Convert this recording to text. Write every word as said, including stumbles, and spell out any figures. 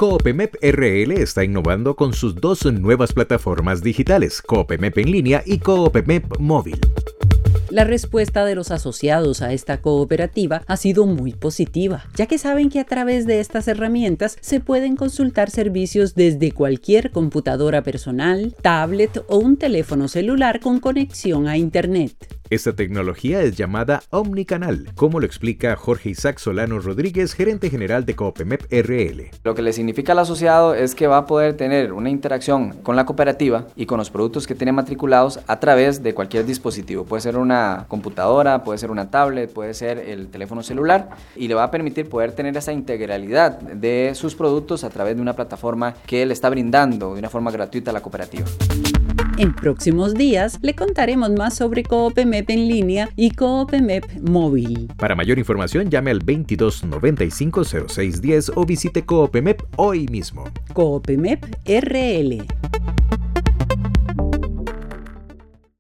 Coopemep R L está innovando con sus dos nuevas plataformas digitales, Coopemep en línea y Coopemep móvil. La respuesta de los asociados a esta cooperativa ha sido muy positiva, ya que saben que a través de estas herramientas se pueden consultar servicios desde cualquier computadora personal, tablet o un teléfono celular con conexión a Internet. Esta tecnología es llamada Omnicanal, como lo explica Jorge Isaac Solano Rodríguez, gerente general de Coopemep R L. Lo que le significa al asociado es que va a poder tener una interacción con la cooperativa y con los productos que tiene matriculados a través de cualquier dispositivo. Puede ser una computadora, puede ser una tablet, puede ser el teléfono celular, y le va a permitir poder tener esa integralidad de sus productos a través de una plataforma que le está brindando de una forma gratuita a la cooperativa. En próximos días le contaremos más sobre Coopemep en línea y Coopemep móvil. Para mayor información llame al veintidós noventa y cinco cero seis diez o visite Coopemep hoy mismo. Coopemep R L.